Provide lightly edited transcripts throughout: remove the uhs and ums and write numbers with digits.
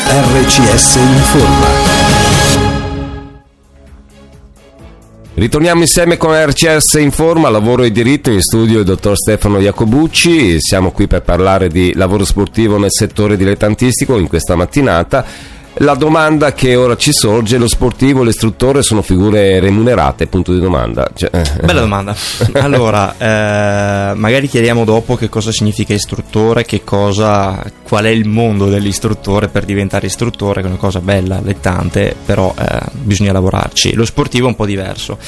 RCS Informa. Ritorniamo insieme con RCS Informa, lavoro e diritto, in studio il dottor Stefano Iacobucci. Siamo qui per parlare di lavoro sportivo nel settore dilettantistico in questa mattinata. La domanda che ora ci sorge: lo sportivo e l'istruttore sono figure remunerate? Punto di domanda. Bella domanda. Allora, magari chiediamo dopo che cosa significa istruttore, qual è il mondo dell'istruttore per diventare istruttore, che è una cosa bella, allettante, però bisogna lavorarci. Lo sportivo è un po' diverso.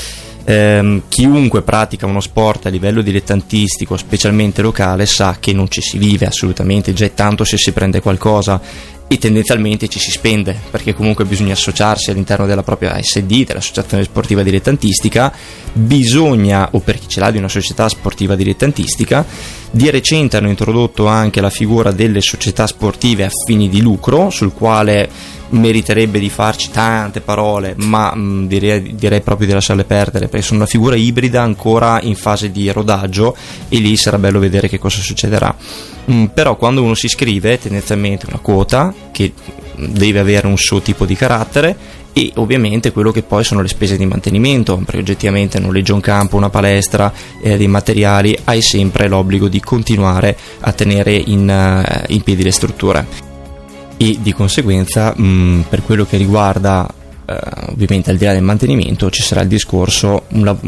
Chiunque pratica uno sport a livello dilettantistico, specialmente locale, sa che non ci si vive assolutamente, già è tanto se si prende qualcosa e tendenzialmente ci si spende, perché comunque bisogna associarsi all'interno della propria ASD, dell'associazione sportiva dilettantistica. Bisogna, o per chi ce l'ha di una società sportiva dilettantistica, di recente hanno introdotto anche la figura delle società sportive a fini di lucro, sul quale meriterebbe di farci tante parole, ma direi proprio di lasciarle perdere, perché sono una figura ibrida ancora in fase di rodaggio, e lì sarà bello vedere che cosa succederà. Però quando uno si iscrive, tendenzialmente una quota che deve avere un suo tipo di carattere, e ovviamente quello che poi sono le spese di mantenimento, perché oggettivamente noleggio un campo, una palestra, dei materiali, hai sempre l'obbligo di continuare a tenere in piedi le strutture. E di conseguenza per quello che riguarda ovviamente al di là del mantenimento ci sarà il discorso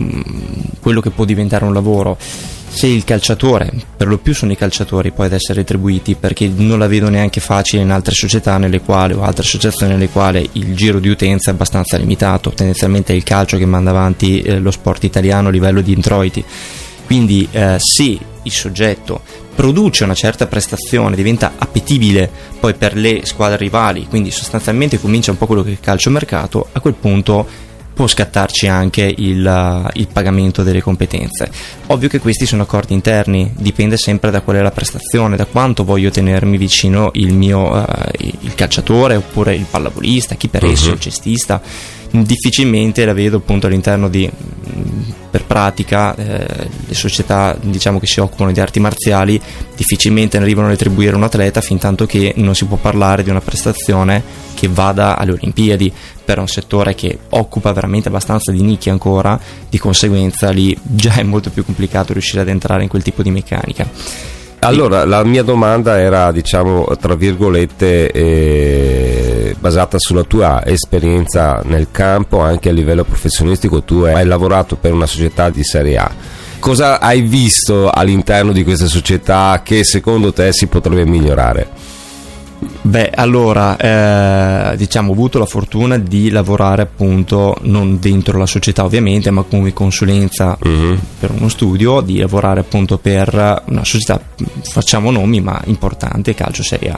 quello che può diventare un lavoro. Se il calciatore, per lo più sono i calciatori poi ad essere retribuiti, perché non la vedo neanche facile in altre società nelle quali, o altre associazioni nelle quali, il giro di utenza è abbastanza limitato. Tendenzialmente è il calcio che manda avanti lo sport italiano a livello di introiti. Quindi se il soggetto produce una certa prestazione, diventa appetibile poi per le squadre rivali, quindi sostanzialmente comincia un po' quello che è il calciomercato, a quel punto può scattarci anche il pagamento delle competenze. Ovvio che questi sono accordi interni, dipende sempre da qual è la prestazione, da quanto voglio tenermi vicino il calciatore, oppure il pallavolista, chi per esso, il cestista. Difficilmente la vedo appunto all'interno per pratica le società, diciamo, che si occupano di arti marziali difficilmente arrivano a retribuire un atleta fin tanto che non si può parlare di una prestazione che vada alle Olimpiadi, per un settore che occupa veramente abbastanza di nicchia ancora. Di conseguenza lì già è molto più complicato riuscire ad entrare in quel tipo di meccanica. Allora, la mia domanda era, diciamo, tra virgolette, basata sulla tua esperienza nel campo, anche a livello professionistico. Tu hai lavorato per una società di Serie A. Cosa hai visto all'interno di questa società che secondo te si potrebbe migliorare? Beh, allora, diciamo, ho avuto la fortuna di lavorare appunto non dentro la società ovviamente, ma come consulenza per uno studio, di lavorare appunto per una società, facciamo nomi, ma importante, Calcio Serie A.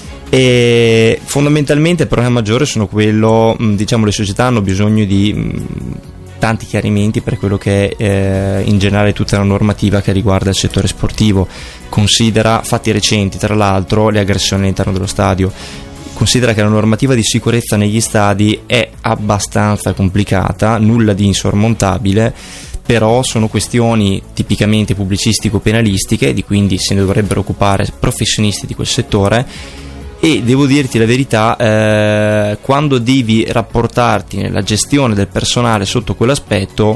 E fondamentalmente il problema maggiore sono quello, diciamo, le società hanno bisogno di tanti chiarimenti per quello che è in generale tutta la normativa che riguarda il settore sportivo. Considera, fatti recenti tra l'altro, le aggressioni all'interno dello stadio. Considera che la normativa di sicurezza negli stadi è abbastanza complicata, nulla di insormontabile, però sono questioni tipicamente pubblicistico-penalistiche, di quindi se ne dovrebbero occupare professionisti di quel settore. E devo dirti la verità, quando devi rapportarti nella gestione del personale sotto quell'aspetto,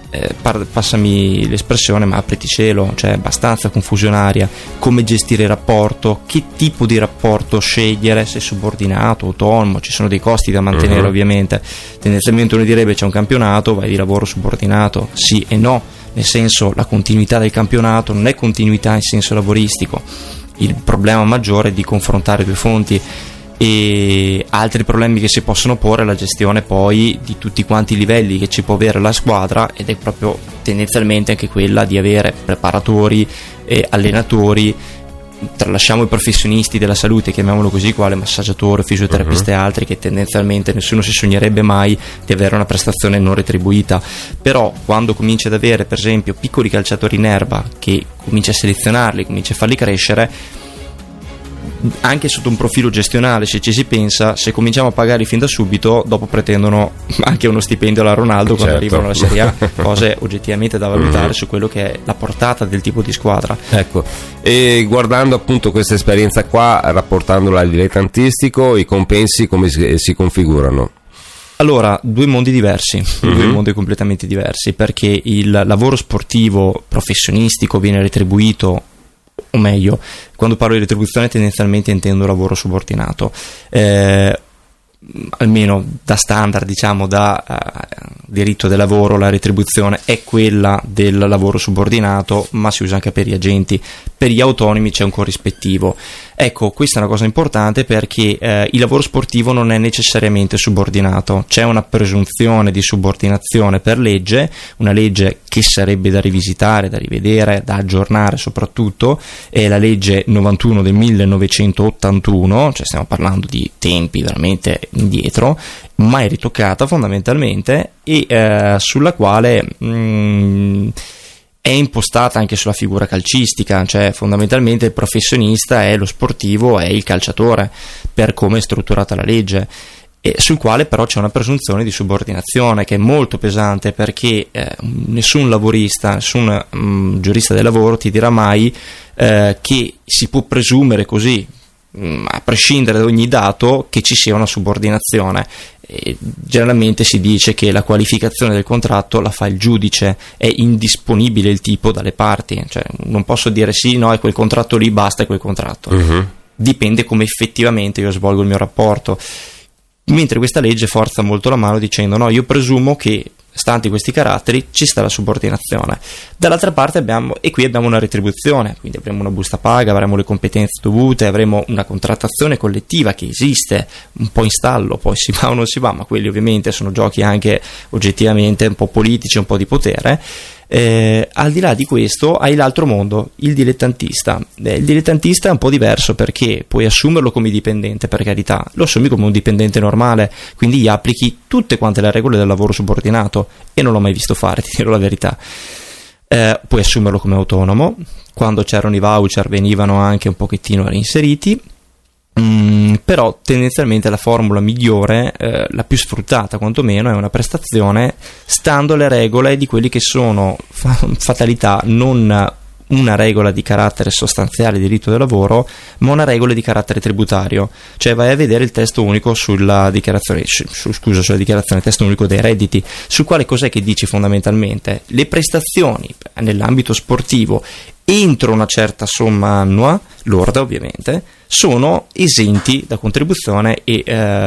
passami l'espressione, ma apriti cielo, cioè è abbastanza confusionaria. Come gestire il rapporto, che tipo di rapporto scegliere, se subordinato, autonomo, ci sono dei costi da mantenere ovviamente. Tendenzialmente uno direbbe c'è un campionato, vai di lavoro subordinato, sì e no, nel senso la continuità del campionato non è continuità in senso lavoristico. Il problema maggiore è di confrontare due fonti, e altri problemi che si possono porre è la gestione poi di tutti quanti i livelli che ci può avere la squadra, ed è proprio tendenzialmente anche quella di avere preparatori e allenatori. Tralasciamo i professionisti della salute, chiamiamolo così, quale massaggiatore, fisioterapista e altri, che tendenzialmente nessuno si sognerebbe mai di avere una prestazione non retribuita. Però quando cominci ad avere per esempio piccoli calciatori in erba, che cominci a selezionarli, cominci a farli crescere, anche sotto un profilo gestionale, se ci si pensa, se cominciamo a pagarli fin da subito, dopo pretendono anche uno stipendio alla Ronaldo quando arrivano alla Serie A, cose oggettivamente da valutare su quello che è la portata del tipo di squadra. Ecco, e guardando appunto questa esperienza qua, rapportandola al dilettantistico, i compensi come si configurano? Allora, due mondi diversi, due mondi completamente diversi, perché il lavoro sportivo professionistico viene retribuito, o meglio, quando parlo di retribuzione tendenzialmente intendo lavoro subordinato, almeno da standard, diciamo, da diritto del lavoro, la retribuzione è quella del lavoro subordinato, ma si usa anche per gli agenti. Per gli autonomi c'è un corrispettivo. Ecco, questa è una cosa importante, perché il lavoro sportivo non è necessariamente subordinato, c'è una presunzione di subordinazione per legge, una legge che sarebbe da rivisitare, da rivedere, da aggiornare soprattutto, è la legge 91 del 1981, cioè stiamo parlando di tempi veramente indietro, mai ritoccata fondamentalmente, e sulla quale è impostata anche sulla figura calcistica, cioè fondamentalmente il professionista è lo sportivo, è il calciatore, per come è strutturata la legge, e sul quale però c'è una presunzione di subordinazione che è molto pesante, perché nessun lavorista, nessun giurista del lavoro ti dirà mai che si può presumere così, a prescindere da ogni dato, che ci sia una subordinazione. E generalmente si dice che la qualificazione del contratto la fa il giudice, è indisponibile il tipo dalle parti, cioè non posso dire sì, no, è quel contratto lì, basta, è quel contratto. Dipende come effettivamente io svolgo il mio rapporto, mentre questa legge forza molto la mano dicendo no, io presumo che stanti questi caratteri ci sta la subordinazione. Dall'altra parte abbiamo una retribuzione, quindi avremo una busta paga, avremo le competenze dovute, avremo una contrattazione collettiva che esiste, un po' in stallo, poi si va o non si va, ma quelli ovviamente sono giochi anche oggettivamente un po' politici, un po' di potere. Al di là di questo hai l'altro mondo, il dilettantista. Il dilettantista è un po' diverso, perché puoi assumerlo come dipendente, per carità, lo assumi come un dipendente normale, quindi gli applichi tutte quante le regole del lavoro subordinato, e non l'ho mai visto fare, ti dirò la verità. Puoi assumerlo come autonomo, quando c'erano i voucher venivano anche un pochettino reinseriti. Però tendenzialmente la formula migliore, la più sfruttata quantomeno, è una prestazione stando alle regole di quelli che sono fatalità, non una regola di carattere sostanziale di diritto del lavoro, ma una regola di carattere tributario. Cioè vai a vedere il testo unico sulla dichiarazione, testo unico dei redditi, sul quale cos'è che dice fondamentalmente: le prestazioni nell'ambito sportivo entro una certa somma annua, lorda ovviamente, sono esenti da contribuzione e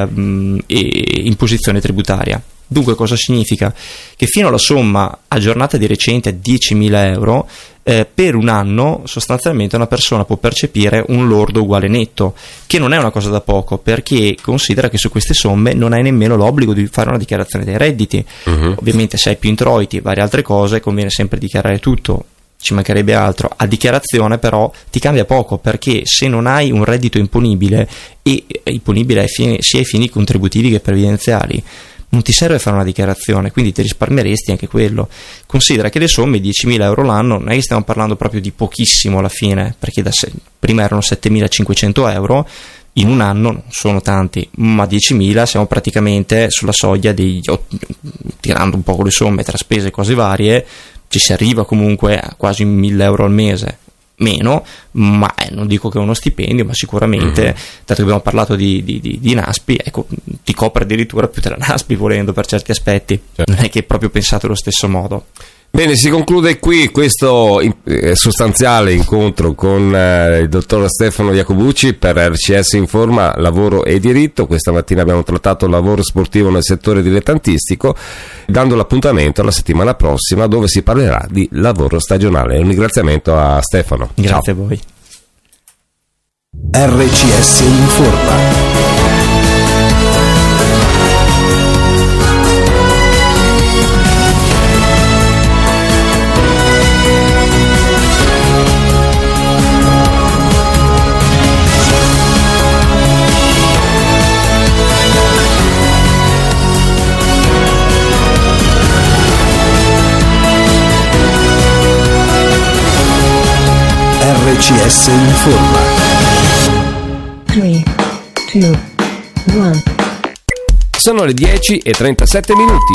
imposizione tributaria. Dunque cosa significa? Che fino alla somma aggiornata di recente a 10.000 euro, per un anno sostanzialmente una persona può percepire un lordo uguale netto, che non è una cosa da poco, perché considera che su queste somme non hai nemmeno l'obbligo di fare una dichiarazione dei redditi. Ovviamente se hai più introiti e varie altre cose conviene sempre dichiarare tutto, ci mancherebbe altro. A dichiarazione però ti cambia poco, perché se non hai un reddito imponibile, e imponibile sia ai fini contributivi che previdenziali, non ti serve fare una dichiarazione, quindi ti risparmieresti anche quello. Considera che le somme, 10.000 euro l'anno, non è che stiamo parlando proprio di pochissimo alla fine, perché prima erano 7.500 euro, in un anno non sono tanti, ma 10.000 siamo praticamente sulla soglia tirando un po' con le somme tra spese e cose varie, ci si arriva comunque a quasi 1.000 euro al mese. Meno, ma non dico che è uno stipendio, ma sicuramente, dato che abbiamo parlato di Naspi, ecco, ti copre addirittura più della Naspi, volendo, per certi aspetti. Non è che è proprio pensato allo stesso modo. Bene, si conclude qui questo sostanziale incontro con il dottor Stefano Iacobucci per RCS Informa Lavoro e Diritto. Questa mattina abbiamo trattato il lavoro sportivo nel settore dilettantistico, dando l'appuntamento alla settimana prossima, dove si parlerà di lavoro stagionale. Un ringraziamento a Stefano. Grazie. Ciao. A voi. RCS Informa. RCS Informa. 2, 1. Sono le 10:37 minuti.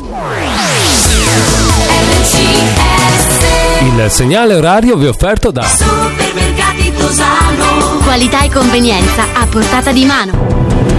Il segnale orario vi è offerto da Supermercati Tosano. Qualità e convenienza a portata di mano.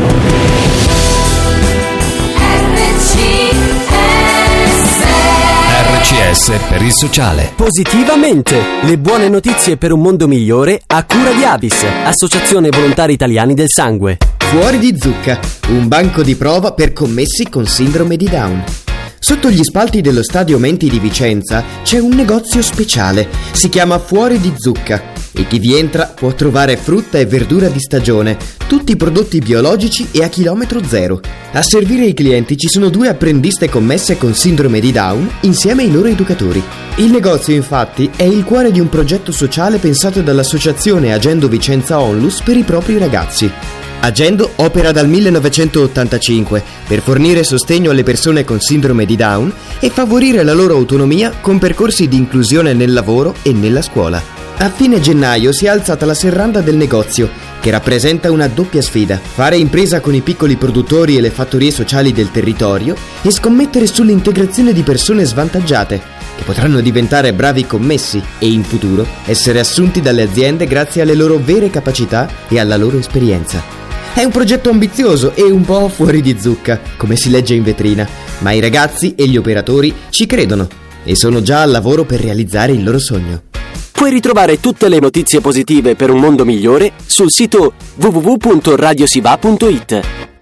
RCS per il sociale. Positivamente, le buone notizie per un mondo migliore a cura di Avis, Associazione Volontari Italiani del Sangue. Fuori di zucca, un banco di prova per commessi con sindrome di Down. Sotto gli spalti dello stadio Menti di Vicenza c'è un negozio speciale, si chiama Fuori di zucca e chi vi entra può trovare frutta e verdura di stagione, tutti prodotti biologici e a chilometro zero. A servire i clienti ci sono 2 apprendiste commesse con sindrome di Down insieme ai loro educatori. Il negozio infatti è il cuore di un progetto sociale pensato dall'associazione Agendo Vicenza Onlus per i propri ragazzi. Agendo opera dal 1985 per fornire sostegno alle persone con sindrome di Down e favorire la loro autonomia con percorsi di inclusione nel lavoro e nella scuola. A fine gennaio si è alzata la serranda del negozio, che rappresenta una doppia sfida: fare impresa con i piccoli produttori e le fattorie sociali del territorio e scommettere sull'integrazione di persone svantaggiate, che potranno diventare bravi commessi e in futuro essere assunti dalle aziende grazie alle loro vere capacità e alla loro esperienza. È un progetto ambizioso e un po' fuori di zucca, come si legge in vetrina, ma i ragazzi e gli operatori ci credono e sono già al lavoro per realizzare il loro sogno. Puoi ritrovare tutte le notizie positive per un mondo migliore sul sito www.radiosiva.it.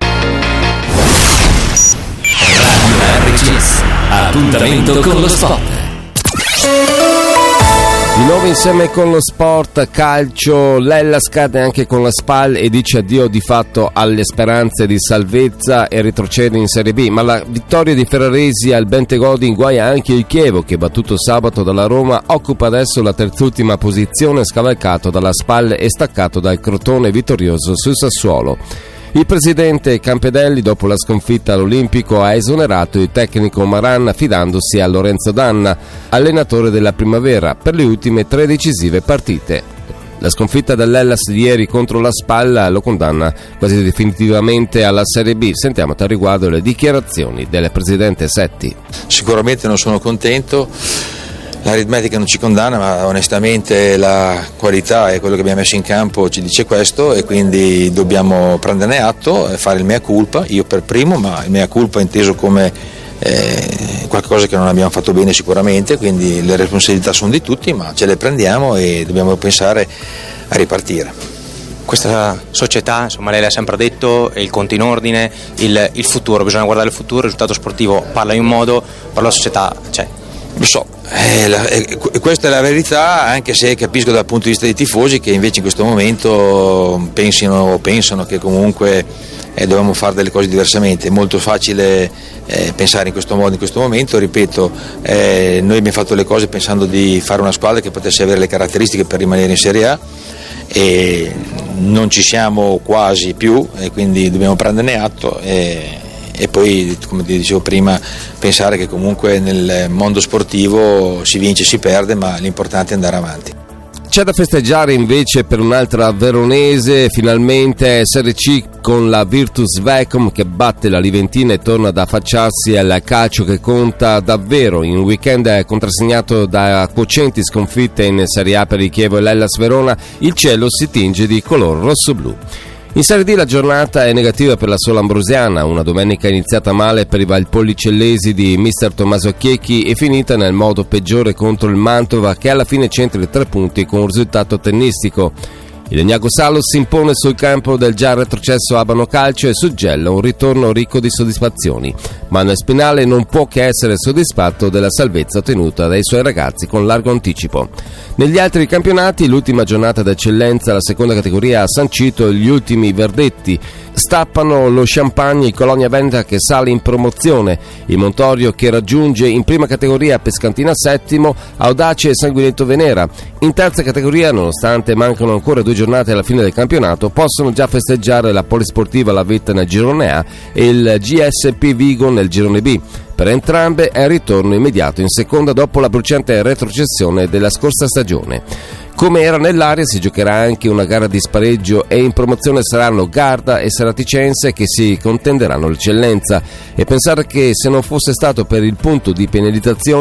Radio RCS. Appuntamento con lo sport. Di nuovo insieme con lo sport, calcio, l'Hellas cade anche con la SPAL e dice addio di fatto alle speranze di salvezza e retrocede in Serie B, ma la vittoria di Ferraresi al Bentegodi inguaia anche il Chievo, che battuto sabato dalla Roma occupa adesso la terzultima posizione, scavalcato dalla SPAL e staccato dal Crotone vittorioso sul Sassuolo. Il presidente Campedelli, dopo la sconfitta all'Olimpico, ha esonerato il tecnico Maran affidandosi a Lorenzo Danna, allenatore della Primavera, per le ultime 3 decisive partite. La sconfitta dell'Hellas di ieri contro la SPAL lo condanna quasi definitivamente alla Serie B. Sentiamo al riguardo le dichiarazioni del presidente Setti. Sicuramente non sono contento. L'aritmetica non ci condanna, ma onestamente la qualità e quello che abbiamo messo in campo ci dice questo e quindi dobbiamo prenderne atto e fare il mea culpa, io per primo, ma il mea culpa inteso come qualcosa che non abbiamo fatto bene sicuramente, quindi le responsabilità sono di tutti, ma ce le prendiamo e dobbiamo pensare a ripartire. Questa società, insomma, lei l'ha sempre detto, è il conto in ordine, il futuro, bisogna guardare il futuro, il risultato sportivo parla in un modo, però la società c'è. Lo so, questa è la verità, anche se capisco dal punto di vista dei tifosi che invece in questo momento pensano che comunque dobbiamo fare delle cose diversamente. È molto facile pensare in questo modo in questo momento, ripeto, noi abbiamo fatto le cose pensando di fare una squadra che potesse avere le caratteristiche per rimanere in Serie A e non ci siamo quasi più e quindi dobbiamo prenderne atto e poi, come ti dicevo prima, pensare che comunque nel mondo sportivo si vince e si perde, ma l'importante è andare avanti. C'è da festeggiare invece per un'altra veronese, finalmente Serie C con la Virtus Vecum che batte la Liventina e torna ad affacciarsi al calcio che conta davvero. In un weekend contrassegnato da quotienti sconfitte in Serie A per il Chievo e l'Hellas Verona, il cielo si tinge di color rosso-blu. In Serie D la giornata è negativa per la Sola Ambrosiana, una domenica iniziata male per i valpolicellesi di mister Tommaso Chiecchi e finita nel modo peggiore contro il Mantova che alla fine centra i 3 punti con un risultato tennistico. Il Legnago Salo si impone sul campo del già retrocesso Abano Calcio e suggella un ritorno ricco di soddisfazioni. Manuel Spinale non può che essere soddisfatto della salvezza ottenuta dai suoi ragazzi con largo anticipo. Negli altri campionati, l'ultima giornata d'eccellenza, la seconda categoria ha sancito gli ultimi verdetti. Stappano lo Champagne il Colonia Veneta che sale in promozione, il Montorio che raggiunge in prima categoria Pescantina settimo, Audace e Sanguinetto Venera. In terza categoria, nonostante mancano ancora 2 giornate alla fine del campionato, possono già festeggiare la Polisportiva La Vetta nel girone A e il GSP Vigo nel girone B. Per entrambe è il ritorno immediato in seconda dopo la bruciante retrocessione della scorsa stagione. Come era nell'aria, si giocherà anche una gara di spareggio e in promozione saranno Garda e Seraticense che si contenderanno l'eccellenza. E pensare che se non fosse stato per il punto di penalizzazione